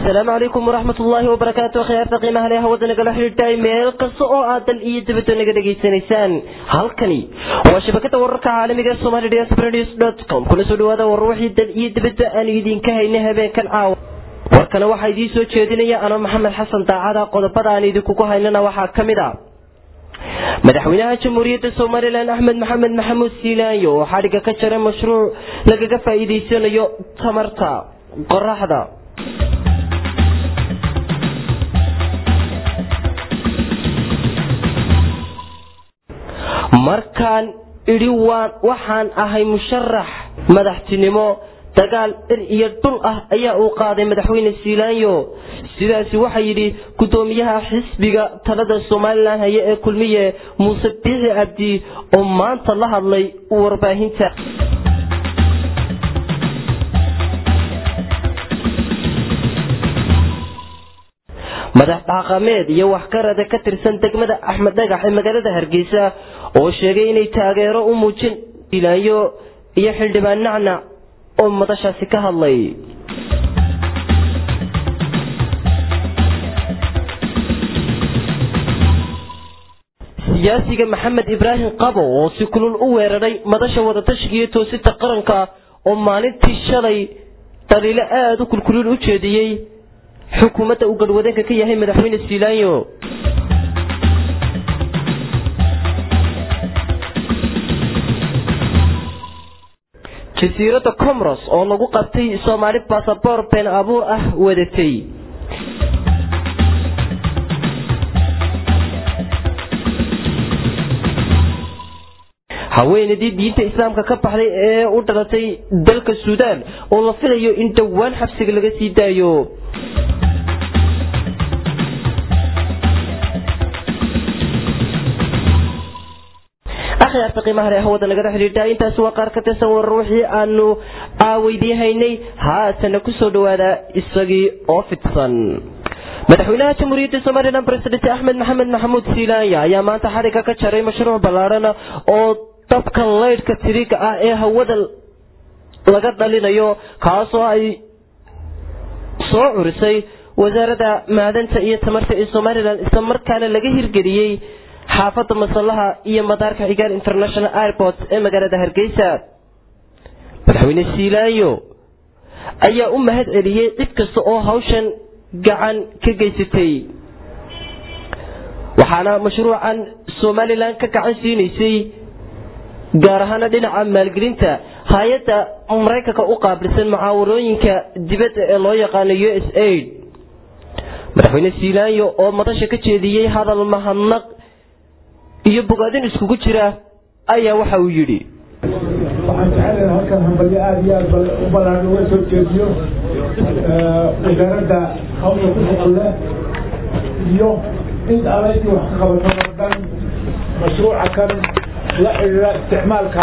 السلام عليكم ورحمة الله وبركاته. خيار تقييم عليها ودنا قال حريتاي ميل قصو عدل دبتو نغا دغيسانيسان halkani waa shabakada wararka caalamiga ee somalidiasporanews.com kula soo dhawaada war wixii dal iyo dibadda aan idinka haynay habeenkan caaw warkana waxa idin soo jeedinaya ana Maxamed Xasan Daacada qodobada aan idinku ku haynana waxa kamid ah madaxweynaha jamhuuriyadda Soomaaliland Axmed Maxamed Maxamuud Siilaanyo oo xariga ka jaray mashruuc lagaga faa'iideysanayo tamarta qoraxda markaan iriwaan waxaan ahay musharax madaxtinimo dagaal iyo dhul ah ayaa uu qaaday madaxweyne Siilaanyo sidaas waxa yiri gudoomiyaha xisbiga talada Soomaaliland haya ee kulmiye Muuse Biixi Cabdi oo maanta la hadlay warbaahinta madax dhaqameed iyo wax karada ka tirsan degmada Axmed Dhagax ee magaalada Hargeysa oo sheegay inay taageero u muujin Siilaanyo iyo xildhibaan Nacnac oo madashaasi ka hadlay siyaasiga Maxamed Ibraahim Qabo oo si kulul u weeraray madasha wada tashiga toosinta qaranka oo maalintii shalay daliil aad u kulkulul u jeediyay xukuumadda uu galwadeenka ka yahay madaxweyne Siilaanyo jasiiradda Comoros oo lagu qabtay Soomaali passport been abuur ah wadatay haweeneydii diinta islaamka ka baxday ee u dhalatay dalka Suudaan oo la filayo in dhawaan xabsiga laga sii daayo akhyaarta qiimaha leh hawada laga xiriirta intaas waa qaar ka tirsan war ruuxii aanu weydiihaynay haatan ku soo dhawaada isagii oo fidsan madaxweynaha jamhuuriyadda Soomaaliland President Axmed Maxamed Maxamuud Siilaanyo ayaa maanta xariga ka jaray mashruuc ballaaran oo dabka leydhka tiriga ah ee hawada laga dhalinayo kaas oo ay soo curisay wasaaradda maadanta iyo tamarta ee Soomaaliland isla markaana laga hirgeliyay xaafadda Masallaha iyo madaarka Cigaal International Airport ee magaalada Hargeysa madaxweyne Siilaanyo ayaa u mahad celiyay cid kasta oo hawshan gacan ka geysatay waxaana mashruucan Soomaaliland ka gacan siinaysay gaar ahaan dhinaca maalgelinta hay'adda Mareykanka u qaabilsan mucaawarooyinka dibadda ee loo yaqaan USAID madaxweyne Siilaanyo oo madasha ka jeediyay hadal mahadnaq iyo bogaadin iskugu jira ayaa waxa uu yiri waxaan jecelahay halkan hambalyo aad iyo aad u ballaaran uga soo jeediyo wasaaradda hawsha ku shaqeeya iyo in alaabtii wax ka qabato dhan mashruuca kan la xiriira isticmaalka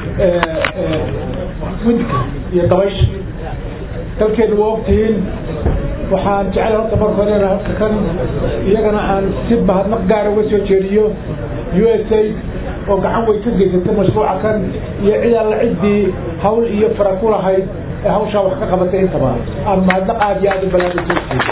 windka iyo dabaysha dalkeenu waa ogtihiin waxaan jecelahay horta marka hore halka kan iyagana aan si mahadnaq gaar uga soo jeediyo USAID oo gacan way ka geysatay mashruuca kan iyo cid alla ciddii hawl iyo fara ku lahayd ee hawshaa wax ka qabatay intaba aan mahadnaq aad iyo aad u ballaaran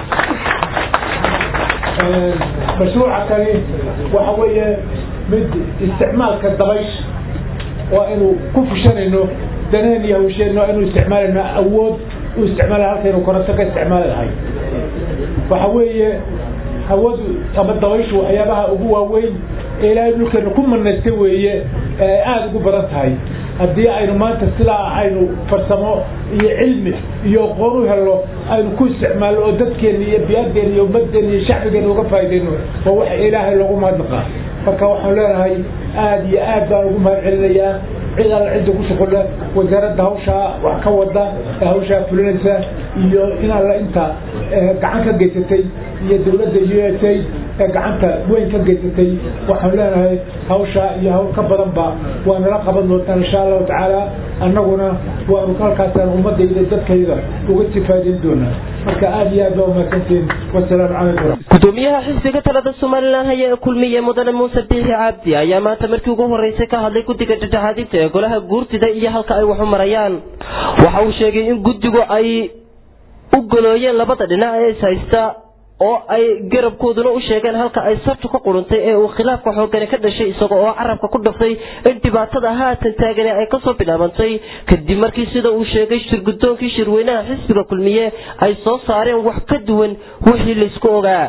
mashruuca kani waxa weeye mid isticmaalka dabaysha waa inuu ku fushanayno daneen iyo hawsheenno inuu isticmaalayno awood u isticmaalay halkaynu koronto ka isticmaali lahay waxa weeye hawadu ama dabayshu waxyaabaha ugu waaweyn ee ilaahay dhulkeena ku manaystay weeye ee aad ugu badan tahay haddii aynu maanta sidaa aynu farsamo iyo cilmi iyo aqoon u helno aynu ku isticmaalno oo dadkeena iyo biyaadeena iyo ummadeena iyo shacbigeena uga faa'iideyno waa wax ilaahay loogu mahadnaqaa marka waxaan leenahay aad iyo aad baan ugu mahad celinayaa cid alla cidda ku shaqula wasaaradda hawshaa wax ka wada ee hawshaa fulinaysa iyo in alla inta gacan ka geysatay iyo dawladda USAID ee gacanta weyn ka geysatay waxaan leenahay hawshaa iyo hawl ka badanba waa nala qaban doontaan insha allahu tacaala annaguna waanu halkaasaan ummadayda dadkayda uga sifaadayn doonaa marka aad iyo aad baa umahadsantiin wasalaamu calaykum gudoomiyaha xisbiga talada Soomaaliland haya ee kulmiye mudane Muuse Biixi Cabdi ayaa maanta markii ugu horeysay ka hadlay guddiga dhexdhexaadinta ee golaha guurtida iyo halka ay wax u marayaan waxa uu sheegay in guddigu ay u golooyeen labada dhinac ee haysta oo ay garabkooduna u sheegeen halka ay sabtu ka quruntay ee uu khilaafka xooggan ka dhashay isagoo oo carabka ku dhaftay in dhibaatada haatan taagan ay ka soo bilaabantay kadib markii sida uu sheegay shirgudoonkii shirweynaha xisbiga kulmiye ay soo saareen wax ka duwan wixii la isku ogaa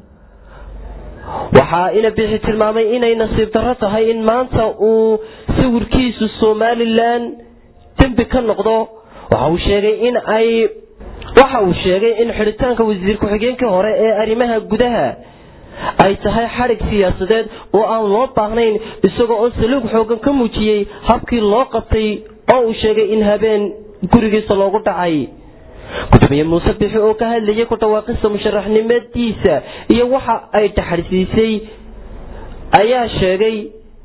waxa ina bixi tilmaamay inay nasiib darro tahay in maanta uu sawirkiisu Somaliland dambi ka noqdo waxa uu sheegay in xiritaanka wasiir ku-xigeenkii hore ee arrimaha gudaha ay tahay xarig siyaasadeed oo aan loo baahnayn isagoo oo saluug xoogan ka muujiyay habkii loo qabtay oo uu sheegay in habeen gurigiisa loogu dhacay gudoomiye Muuse Bixi oo ka hadlayay ku dhawaaqista musharaxnimadiisa iyo waxa ay taxriisay ayaa sheegay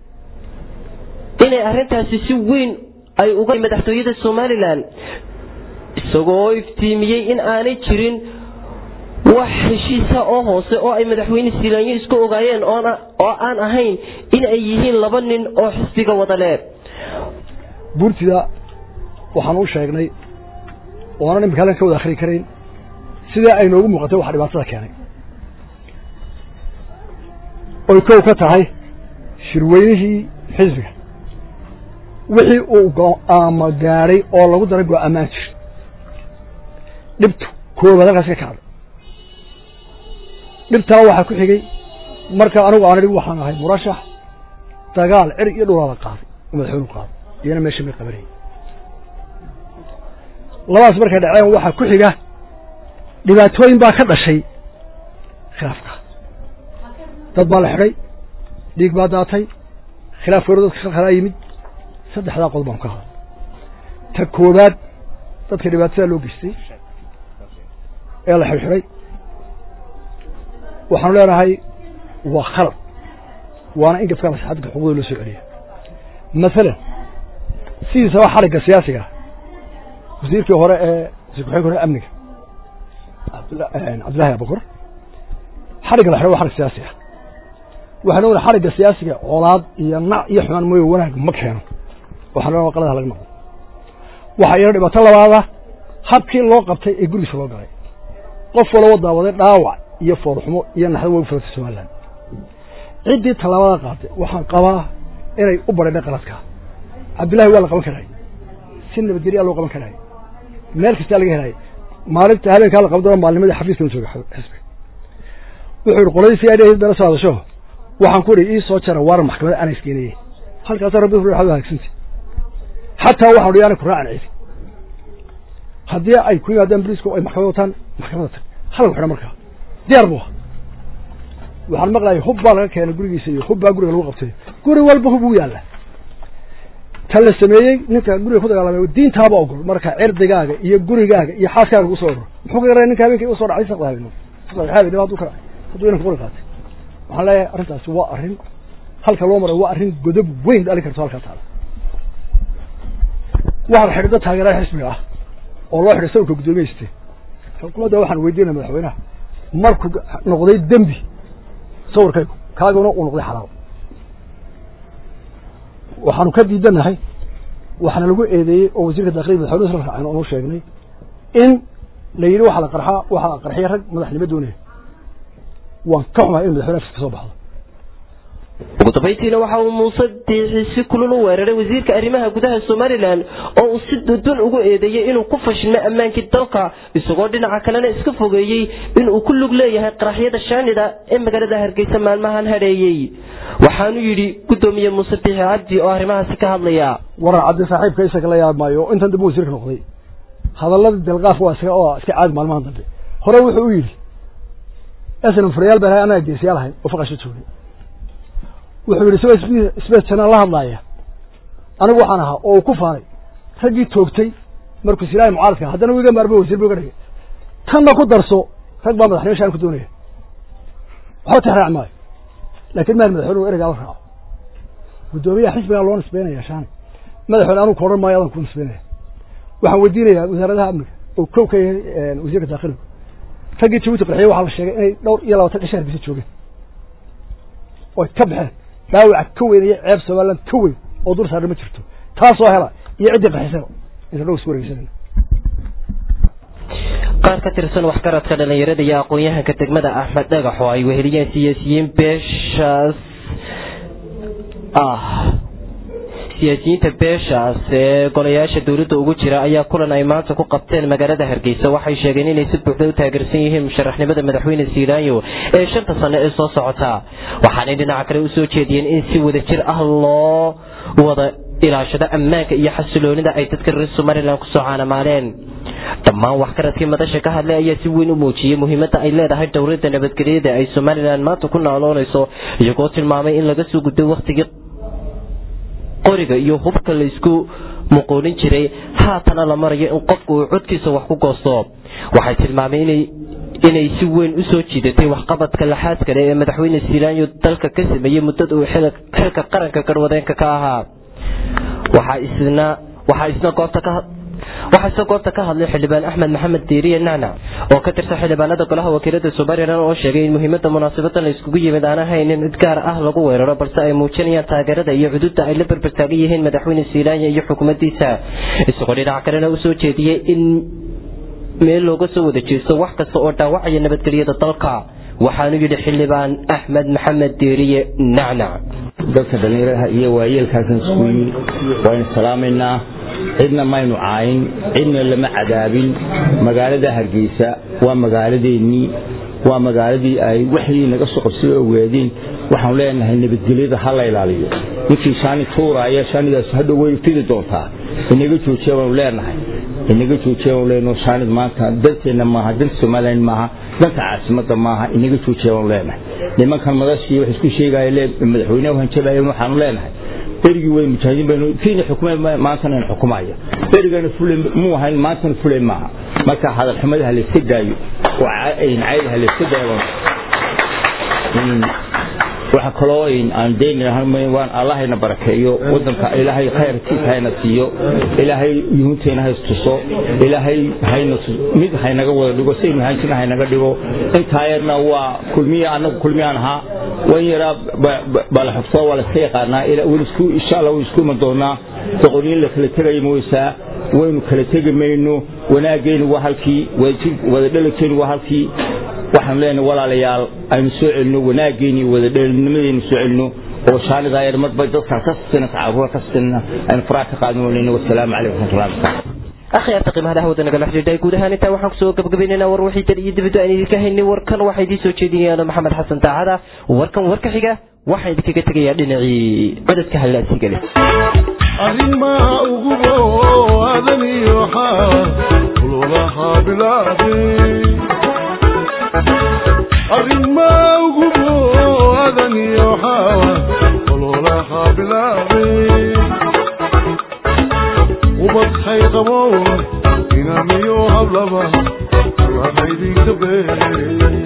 inay arrintaasi si weyn ay uga madaxtooyada Somaliland isagoo iftiimiyay in aanay jirin wax heshiisa oo hoose oo ay madaxweyne Silaanyo isku ogaayeen oo aan ahayn in ay yihiin laba nin oo xisbiga wada leh burtida waxaan u sheegnay oo aan imkaan ka wada akhri karin sida ay noogu muuqatay wax dhibaatada keenay oo ka tahay shirweynihii xisbiga wixii uu go'aamo gaaray oo lagu daray go'aamaan jir dhibtu koobaad halkaas ka kacday dhibtaa waxaa ku xigay marka anigu aan idhi waxaan ahay murashax dagaal cir iyo dhulaada qaaday madaxweynuhu qaaday iyana meesha may qabanayay labadaas markay dhaceen waxaa ku xiga dhibaatooyin baa ka dhashay khilaafka dad baa la xidhay dhiig baa daatay khilaaf weero dadka khalkhalaa yimid saddexdaa qodob baan ka hadlay ta koobaad dadka dhibaatada loo geystay ee la xidhay waxaanu leenahay waa khalad waana in gafka maslaxadka xuquuqda loo soo celiyo masalan sidiisaba xarigga siyaasiga wasiirkii hore ee ku-xigeenka hore amniga cabdillaahi abukar xarigga la xidhay waa xarig siyaasi ah waxaanu leeyahay xarigga siyaasiga colaad iyo nac iyo xumaan mooye wanaag ma keeno waxaanu leeyahay qaladaha laga noqdo waxaa iyana dhibaato labaada habkii loo qabtay ee gurigiisa loo galay qof walba daawaday dhaawac iyo foorxumo iyo naxdo way furatay Soomaaliland ciddii talaabada qaaday waxaan qabaa inay u bareedeen qaladka cabdillaahi waa la qaban karay si nabadgelyo loo qaban karay meel kasta laga helay maalinta habeenka la qabdo maalimada xafiiska uu joogo xisbi wuxuu qoladii si ay dara saadasho waxaan ku ii soo jara war maxkamadda aan iskeenay halkaas rabbi wuxuu hagaagsanti xataa waxaan dhiyaan ku raacay ciid haddii ay ku yimaadaan bariisku ay maxkamadda hal xidhan markaa diyaar buu waxaan maqlaayay hub baa laga keenay gurigiisa iyo hub baa guriga lagu qabtay guri walba hub uu yaala tan la sameeyey ninka guriga ku dagaalamay diintaaba ogol marka cirdigaaga iyo gurigaaga iyo xaaskaaga u soo oro muxuu ka yaray ninka habeenkii u soo dhacay saqdaabino saxaabi dhibaato ka hadduu inuu qori qaatay waxaan leeyahay arrintaasi waa arrin halka loo maray waa arrin godob weyn dhalin karto halka taala waxaa xidhiidha taageerada xisbiga ah oo loo xidhay sawirka guddoomiyeystay xukuumadda waxaan weydiinay madaxweynaha markuu noqday dembi sawirkaygu kaaguna uu noqday xalaal waxaanu ka diidanahay waxaana lagu eedeeyey oo wasiirka daakhiiliga madaxweynuhu isla raaceen oo sheegnay in la yidhi waxa la qarxiya rag madaxnimo doonaya waan ka xumaa in madaxweynaha ka soo baxdo ugu dambeyntiina waxa uu Muuse Bixi si kulul u weeraray wasiirka arrimaha gudaha Somaliland oo uu si dudun ugu eedeeyay inuu ku fashilmay ammaankii dalka isagoo dhinaca kalena iska fogeeyay inuu ku lug leeyahay qaraxyada shaanida ee magaalada Hargeysa maalmahan hareeyay waxaanu yiri gudoomiye Muuse Bixi Cabdi oo arrimahaasi ka hadlaya warar cabdi saaxiibka isaga la yaabmaayo intan dib wasiirka noqday hadalladii dalqaaf waa iska caad maalmahan dambe hore wuxuu u yiri aslan fariyaal baa ana geesiyaalahay oo faqasho joogay wuxuu yiri soo isbeetana la hadlaaya anigu waxaan ahaa oo ku faaray ragii toogtay markuu Silaay mucaaradka haddana wiiga marba wasiir buu ka dhigay tanna ku darso rag baa madaxnimo shaan ku doonaya waxa taxraac maayo laakiin madaxweynuhu erayga la raaco gudoomiyaha xisbiga loo nisbeynaya shaan madaxweynuhu aanu kooran maayo adan ku nisbeynaya waxaan weydiinayaa wasaaradaha amniga oo koob ka yahay wasiirka daakhiiliga ragii Jabuuti qarxiyay waxa la sheegay inay dhowr iyo 20 cisho Hargeysa joogeen oo ka baxeen dhaawac ka weyn iyo ceeb Soomaaliland ka weyn oo dur saaran ma jirto taas oo hela iyo cid qaxisay inta loo soo wareegsan qaar ka tirsan waxgaradka dhalinyarada iyo aqoon-yahanka degmada Axmed Dhagax oo ay weheliyeen siyaasiyiin siyaasiyiinta beeshaas ee golayaasha dawladda ugu jira ayaa kulan ay maanta ku qabteen magaalada Hargeysa waxay sheegeen inay si buuxda u taageersan yihiin musharaxnimada madaxweyne Siilaanyo ee 5 sano ee soo socota waxaana dhinaca kale u soo jeediyeen in si wada jir ah loo wada ilaashada ammaanka iyo xasiloonida ay dadka reer Soomaaliland ku soo caanamaaleen dhammaan waxgaradkii madasha ka hadlay ayaa si weyn u muujiyay muhiimadda ay leedahay dowladda nabadgelyada ay Soomaaliland maanta ku nooloonayso iyagoo tilmaamay in laga soo gudbo waqtigii qoriga iyo hubka la isku muqoonin jiray haatan la marayo in qofku uu codkiisa wax ku goosto waxay tilmaameen inay si weyn u soo jiidatay waxqabadka laxaad kale ee madaxweyne Siilaanyo dalka ka sameeyay muddada uu xilka qaranka garwadeenka ka ahaa waxa isna goobta ka hadlay xildhibaan Axmed Maxamed Diiriye Nacnac oo ka tirsan xildhibaanada golaha wakiilada Soomaaliland oo sheegay in muhiimadda munaasabaddan la iskugu yimid aan ahayn in mid gaar ah lagu weeraro balse ay muujinayaan taageerada iyo xuduudda ay la barbartaagan yihiin madaxweyne Siilaanyo iyo xukuumaddiisa isagoo dhinaca kalena u soo jeediyey in meel looga soo wada jeesto wax kasta oo dhaawacaya nabadgelyada dalka waxaanu yidhi xildhibaan Axmed Maxamed Diiriye Nacnac dadka dhalinyarada iyo waayeelkaasaan isku yimid waan salaamaynaa cidna maynu caayin cidna lama cadaabin magaalada Hargeysa waa magaaladeennii waa magaaladii ay wixii naga soo qabsay ogeedeen waxaan leenahay nabadgelyada ha la ilaaliyo ninkii shaani tuuraya shaanidaas hadhow way fidi doontaa inaga joojiyaan leenahay shaanid maanta dalteena maaha dalka Soomaaliland maaha dalka caasimada maaha inaga joojiyaan leenahay nimankan madashii wax isku sheegayeen madaxweynaha hanjabaayeen waxaan leenahay berigi way mujaahidiin baynu fiina xukuumadda maanta in xukumaaya berigana fulay muu ahayn maanta fulay maaha marka hadal xumadaha la iska daayo oo ay caylaha la iska daayo waxa kaloo aan deynaa waan Allah ina barakeeyo wadanka Ilaahay khayrkiisa hayna siiyo Ilaahay yuunteena haysto Ilaahay hayna mid haynaga wada dhigo saynu hayntina haynaga dhigo intaayna waa kulmiyaan ha waan yara bal xafsa wala sayqana ila walisku insha Allah walisku ma doona taqooniin la kala tagay mooysa waynu kala tagaymayno wanaageen waa halkii wada dhalakeen waa halkii waxaan leenahay walaalayaal aynu soo celino wanaageeni wada dhalnimadeena soo celino oo shaanida ay marba dadka ka sina tacaawur ka sina aan faraaq qaadno wassalaamu calaykum wa rahmatullahi akhyaarta qiimaha wadanaga la xiriirtay guud ahaan inta waxaan kusoo gabagabeynaa war wixii tan iyo dibadda aan idinka haynay warkan waxa idin soo jeedinayaan Maxamed Xasan Taacada warka xiga waxa idinka tagayaa dhinacii codadka halaasiga leh arrimaha ugu boodaniyo xaalulaha bilaadi arrimaha ugu boodaniyo xaalulaha bilaadi وبصحي قبول ينامي وهبلبا الله هيديك بيه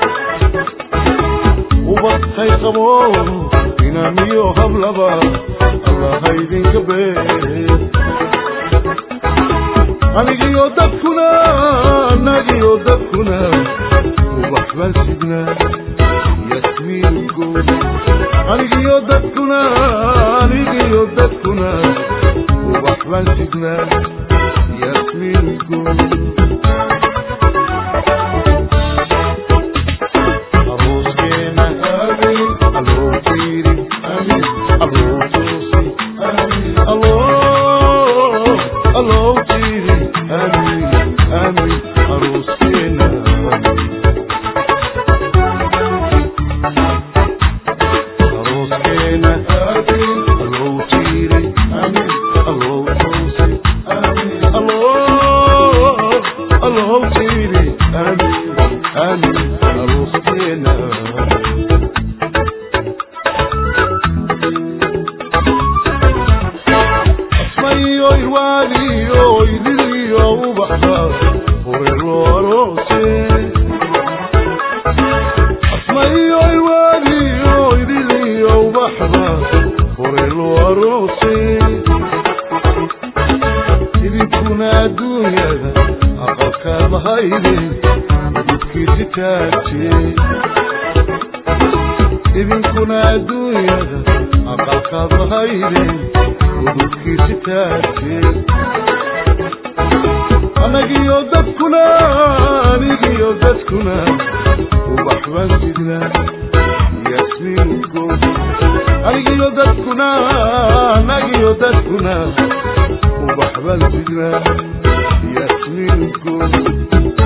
وبصحي قبول ينامي وهبلبا الله هيديك بيه أنيجي يودكنا ناجي يودكنا وبحبل سجنا ياسمين يقول أنيجي يودكنا وبحبل سجنا ياسمين يقول أروسكينا آمين ألو تيري آمين ألو توسي آمين ألو تيري آمين آمين أروسكينا أروسكينا آمين ألو تيري آمين ألو توسي آمين ألو تيري آمين آمين أروسكينا أسمعيو يواليو يدليو وبحضر ورلو أروسي أسمعيو يواليو يدليو وبحضر ورلو أروسي إذا الدنيا أقلك بهايدي ودكي ستاتي إذا كنا الدنيا أقلك بهايدي ودكي ستاتي anagii oo dadkuna anigii oo dadkuna ubaxbaan sidnaa yasmiinko anigii oo dadkuna anagii oo dadkuna ubaxbaan sidnaa yasmiinko